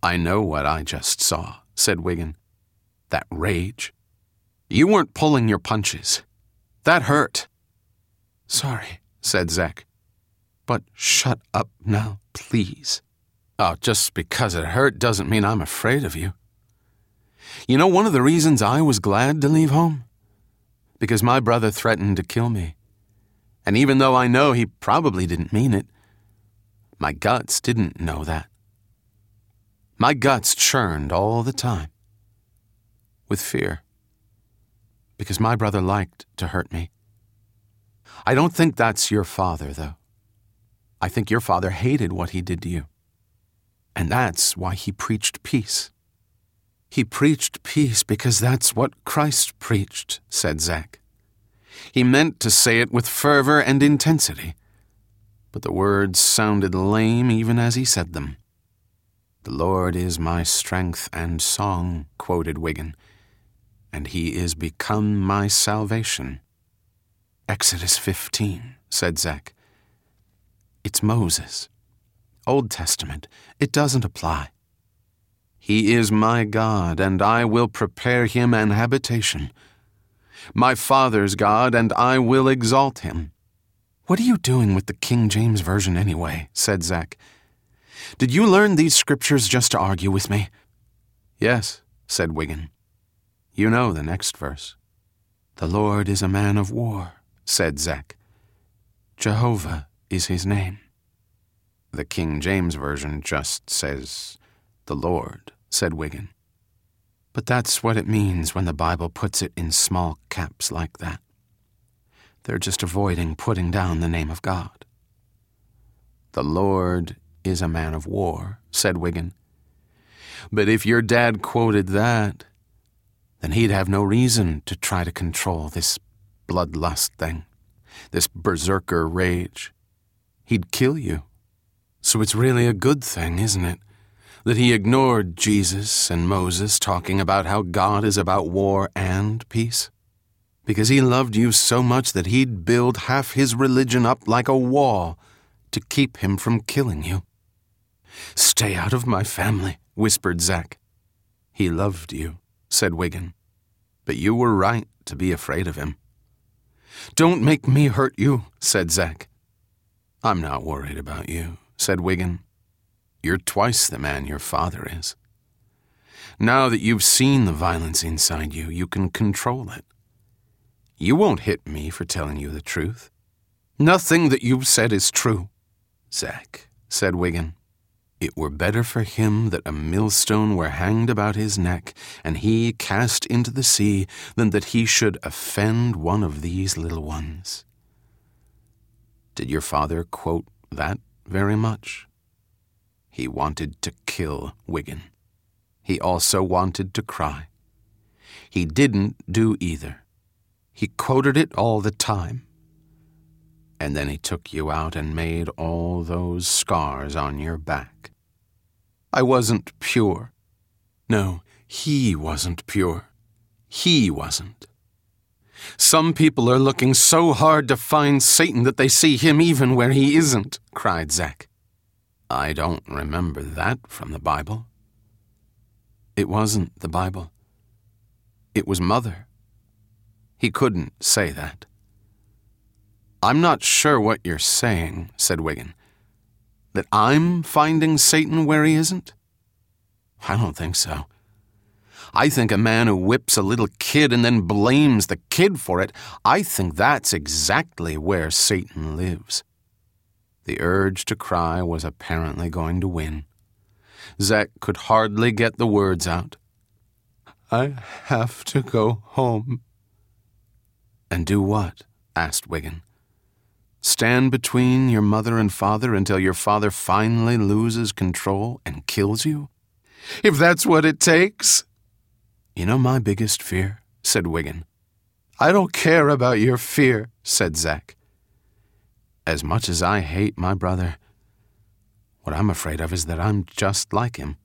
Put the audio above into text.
I know what I just saw, said Wiggin. That rage. You weren't pulling your punches. That hurt. Sorry, said Zack. But shut up now, please. Oh, just because it hurt doesn't mean I'm afraid of you. You know one of the reasons I was glad to leave home? Because my brother threatened to kill me. And even though I know he probably didn't mean it, my guts didn't know that. My guts churned all the time. With fear. Because my brother liked to hurt me. I don't think that's your father, though. I think your father hated what he did to you. And that's why he preached peace. He preached peace because that's what Christ preached, said Zack. He meant to say it with fervor and intensity, but the words sounded lame even as he said them. The Lord is my strength and song, quoted Wiggin, and he is become my salvation. Exodus 15, said Zack. It's Moses. Old Testament. It doesn't apply. He is my God, and I will prepare him an habitation. My father's God, and I will exalt him. What are you doing with the King James Version anyway? Said Zack. Did you learn these scriptures just to argue with me? Yes, said Wiggin. You know the next verse. The Lord is a man of war, said Zack. Jehovah is his name. The King James Version just says, the Lord, said Wiggin. But that's what it means when the Bible puts it in small caps like that. They're just avoiding putting down the name of God. The Lord is a man of war, said Wiggin. But if your dad quoted that, then he'd have no reason to try to control this bloodlust thing, this berserker rage. He'd kill you. So it's really a good thing, isn't it, that he ignored Jesus and Moses talking about how God is about war and peace? Because he loved you so much that he'd build half his religion up like a wall to keep him from killing you. Stay out of my family, whispered Zack. He loved you, said Wiggin. But you were right to be afraid of him. Don't make me hurt you, said Zack. I'm not worried about you, said Wiggin. You're twice the man your father is. Now that you've seen the violence inside you, you can control it. You won't hit me for telling you the truth. Nothing that you've said is true. Zack, said Wiggin, it were better for him that a millstone were hanged about his neck and he cast into the sea than that he should offend one of these little ones. Did your father quote that very much? He wanted to kill Wiggin. He also wanted to cry. He didn't do either. He quoted it all the time. And then he took you out and made all those scars on your back. I wasn't pure. No, he wasn't pure. He wasn't. Some people are looking so hard to find Satan that they see him even where he isn't, cried Zack. I don't remember that from the Bible. It wasn't the Bible. It was Mother. He couldn't say that. I'm not sure what you're saying, said Wiggin. That I'm finding Satan where he isn't? I don't think so. I think a man who whips a little kid and then blames the kid for it, I think that's exactly where Satan lives. The urge to cry was apparently going to win. Zack could hardly get the words out. I have to go home. And do what? Asked Wiggin. Stand between your mother and father until your father finally loses control and kills you? If that's what it takes. You know my biggest fear, said Wiggin. I don't care about your fear, said Zack. As much as I hate my brother, what I'm afraid of is that I'm just like him.